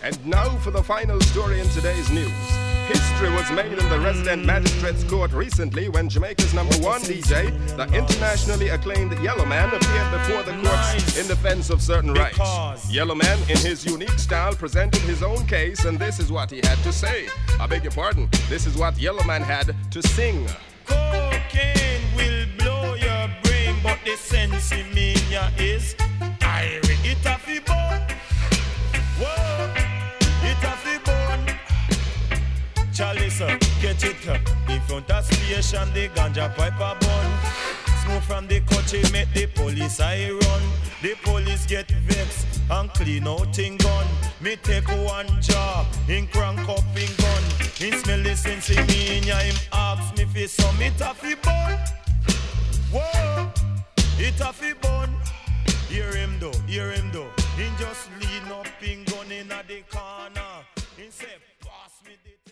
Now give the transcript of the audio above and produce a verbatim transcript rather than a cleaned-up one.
And now for the final story in today's news. History was made in the resident magistrate's court recently when Jamaica's number one D J, the internationally acclaimed Yellowman, appeared before the courts in defense of certain rights. Yellowman, in his unique style, presented his own case, and this is what he had to say. I beg your pardon, this is what Yellowman had to sing. Cocaine will blow your brain, but the sense in me is I it a fi bone. Whoa, it a fi bone. Charlie, sir, get it up. In front of station, the ganja pipe a bun. Smoke from the country, make the police I run. The police get vexed and clean out in gun. Me take one jaw, in crank up in gun. He smell the sense in me, and him ask me fi some it a fi bun. Whoa, it a fi bun. Hear him though, hear him though. He just lean up in gun in a the corner. He say, pass me the